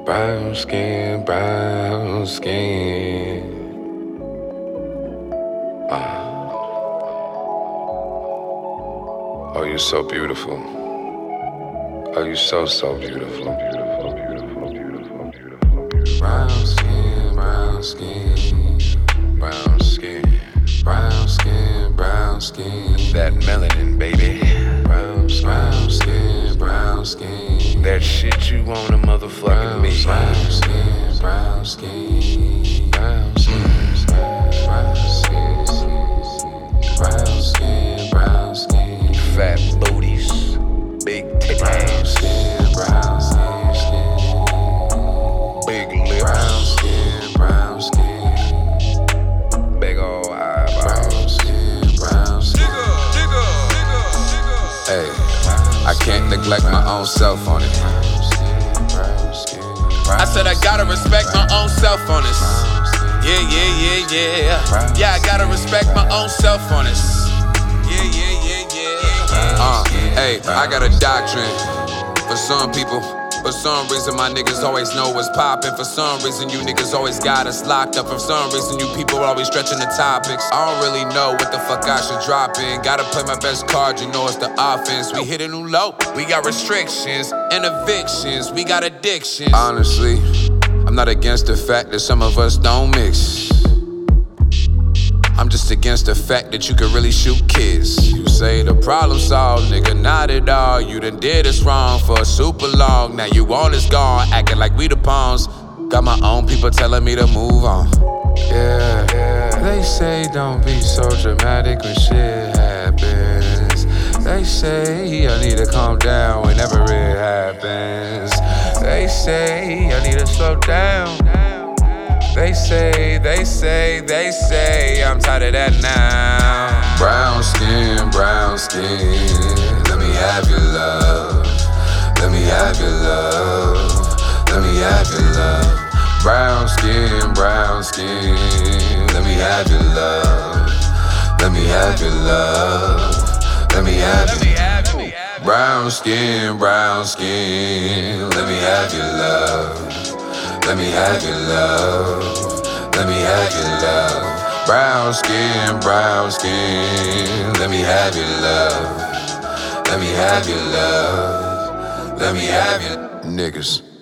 Brown skin, brown skin. Oh, you're so beautiful. Oh, you're so beautiful, beautiful, beautiful, beautiful, beautiful, beautiful. Brown skin, brown skin, brown skin, brown skin, brown skin. That melanin, baby. Brown skin, brown skin. That shit you want a motherfucking me. Brown skin, brown skin, brown skin, brown skin, brown skin, brown skin. Fat booties, big titties, brown skin, big lips, brown skin, big ol' eyebrows, brown skin. Hey, I can't neglect my own self on it. I said I gotta respect my own self on this. Yeah. Yeah, I gotta respect my own self on this. Yeah. Hey, I got a doctrine for some people. For some reason, my niggas always know what's poppin'. For some reason, you niggas always got us locked up. For some reason, you people always stretching the topics. I don't really know what the fuck I should drop in. Gotta play my best card, you know it's the offense. We hit a new low. We got restrictions and evictions. We got addictions. Honestly, I'm not against the fact that some of us don't mix. I'm just against the fact that you can really shoot kids. You say the problem solved, nigga, not at all. You done did us wrong for super long. Now you all is gone, acting like we the pawns. Got my own people telling me to move on. Yeah, they say don't be so dramatic when shit happens. They say I need to calm down whenever it happens. They say I need to slow down. They say, I'm tired of that now. Brown skin, let me have your love. Let me have your love. Let me have your love. Brown skin, let me have your love. Let me have your love. Let me have your love. Brown skin, let me have your love. Let me have your love. Let me have your love. Brown skin, let me have your love. Let me have your love. Let me have your niggas.